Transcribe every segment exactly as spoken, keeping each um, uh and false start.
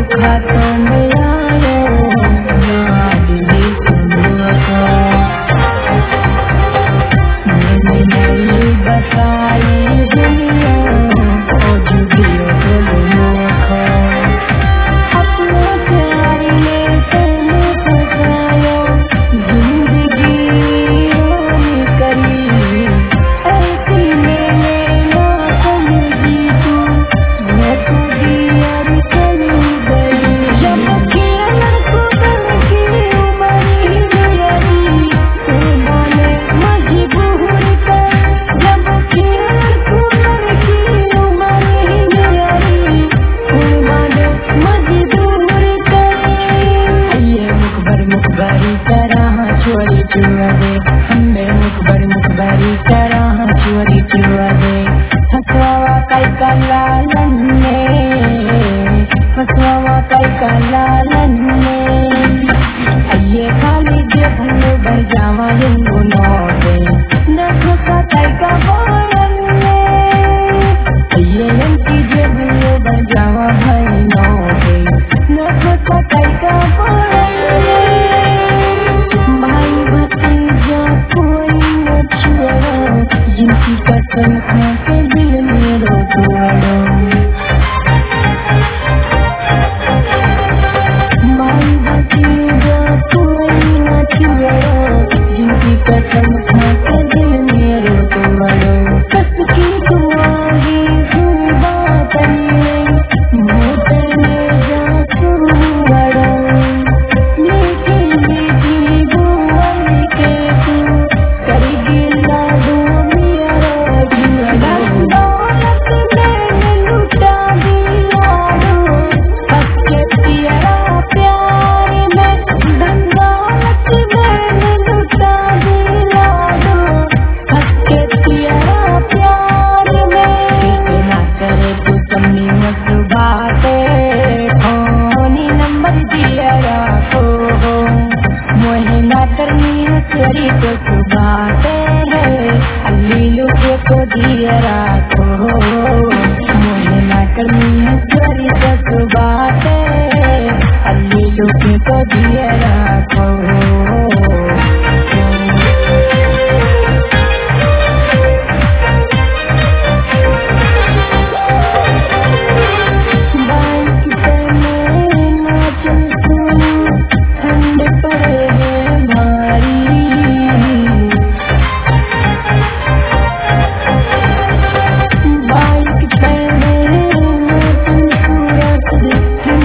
खातों में आयो याद भी तुमको मैंने नहीं बताई दुनिया आज भी तुमको अपने प्यार में तुम फसायो जिंदगी रोनी करी ऐसी मैंने ना समझी तू मैं तो दिया चली गई जब खेल को बन की उम्र ही मेरी तुम्हारे मजबूर कर जब खेल को बन की उम्र ही मेरी तुम्हारे मजबूर कर ये मुखबर मुखबरी तरह चोरी चुरा दे हमें मुखबर मुखबरी तरह चोरी चुरा दे फसवा कई का लालन में फसवा कई का लालन में ये खाली जे भलो भर जावा यंगो नोटे न फसा कई का बोलन में ये यंकी जे भलो भर जावा भाई नोटे न फसा कई का बोलन में भाई भतीजा कोई न छुआ जिनकी कसम खा के दिल में रो तोड़ो भाई भतीजा कोई न छुआ जिनकी कसम खा के दिल में रो तोड़ो कस की दुआएं सुबह तनिए मोटे में जा सुवड़ो मीठी मीठी बुआई के तू करेगी लाडो मेरा जुआ दौलत मैंने लुटा दिया हंस के तेरा प्यार में धन दौलत मैंने लुटा दिया हंस के तेरा प्यार में कितना करे तू कमी मत बाटे फोनी नंबर दिया राखो मोहे ना करनी है तेरी तो तू बाटे अल्ली लुके को दिया राखो मोहे ना करनी है तेरी तो तू बाटे अल्ली लुके को दिया राखो बाइक पे मैं नाचूं ठंड पड़े है भारी बाइक पे मैं नाचूं सूरत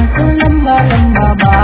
हमको लंबा लंबा बाल